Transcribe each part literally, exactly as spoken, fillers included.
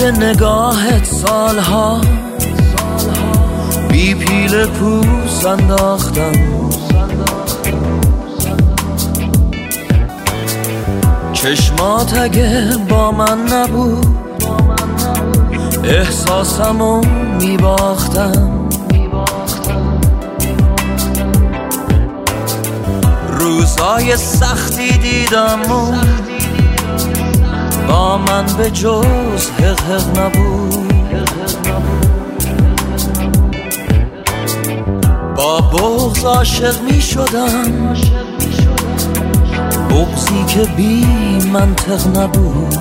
روی نگاهت سالها بی پیل پوست انداختم، چشمات اگه با من نبود احساسمو میباختم. روزای سختی دیدم و با من به جز حق حق نبود. با بغض عاشق می شدم، بغضی که بی منطق نبود.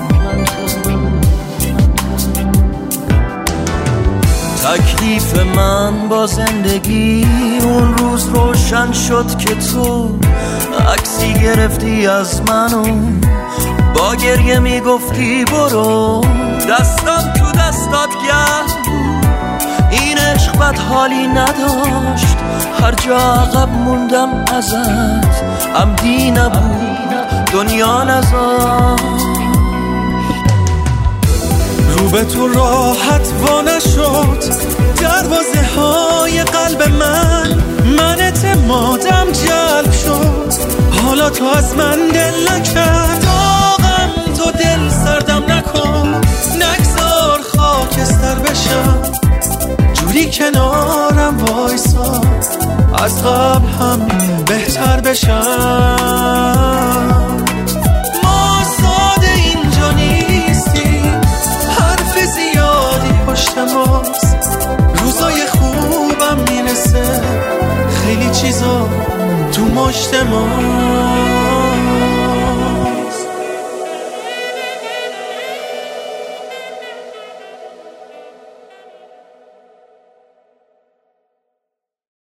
تکلیف من با زندگی اون روز روشن شد که تو عکسی گرفتی از منو، با گریه میگفتی برو. دستم تو دستات گرم بود، این عشق بد حالی نداشت. هر جا عقب موندم ازت عمدی نبود، دنیا نذاشت. رو به تو راحت وا نشد دروازه های قلب من، من اعتمادم جلب شد، حالا تو از من دل نکرد. داغم تو دل سردم نکن، نگذار خاکستر بشم، جوری کنارم وایسا از قبل هم بهتر بشم. ما ساده اینجا نیستیم، حرف زیادی پشت ماست، روزای خوبم میرسه، خیلی چیزا تو مشت ما.